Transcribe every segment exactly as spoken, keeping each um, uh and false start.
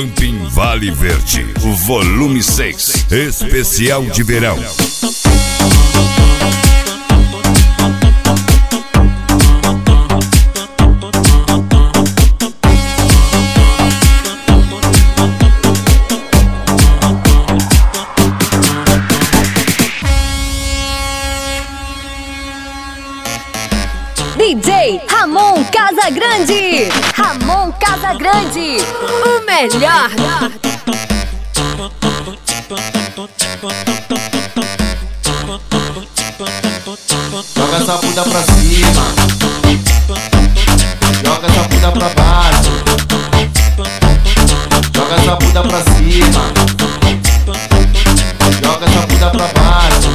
Camping Vale Verde, volume seis, especial de verão. D J Ramon Casagrande, Ramon Casagrande, o melhor. Joga essa bunda pra cima, joga essa bunda pra baixo, joga essa bunda pra cima, joga essa bunda pra baixo.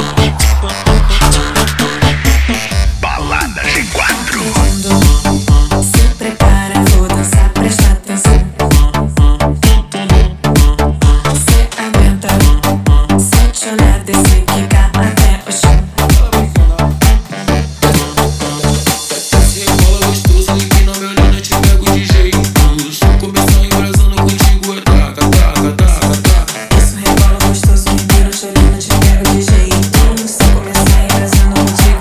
Balada G quatro. Se prepara, vou dançar, presta atenção. Cê aguenta, sente olhar, descer, quicar até o chão. Se rebola gostoso e que não me olhando eu te pego de jeito. Estou começando embrasando contigo, é taca, taca, taca, taca. Isso rebola gostoso, inteiro te olhando, te pego de jeito. Se começar embrasando contigo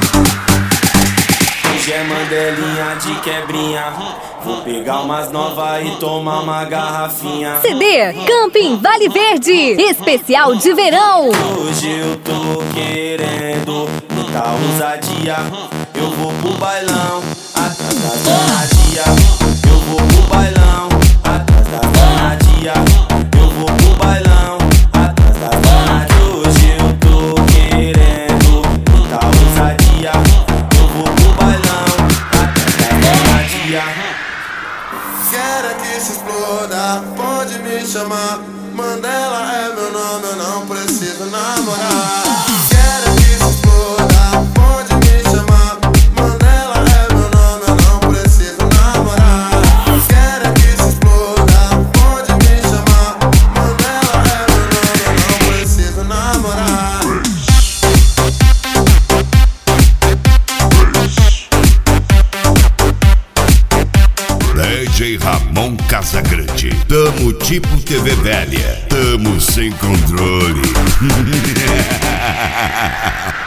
é Hoje é mandelinha de quebrinha. Vou pegar umas novas e tomar uma garrafinha. C D Camping Vale Verde, especial de verão. Hoje eu tô querendo muita ousadia. Eu vou pro bailão, atrás da danadia. Eu vou pro bailão, atrás da danadia. Eu vou pro bailão, atrás da danadia. Hoje eu tô querendo muita ousadia. Eu vou pro bailão, atrás da danadia. Quero que se exploda, pode me chamar. Mandela é meu nome, eu não preciso namorar. Quero que se exploda, pode me chamar. Mandela é meu nome, eu não preciso namorar. Quero que se exploda, pode me chamar. Mandela é meu nome, eu não preciso namorar. D J Ramon Casagrande. Tamo tipo T V velha. Tamo sem controle.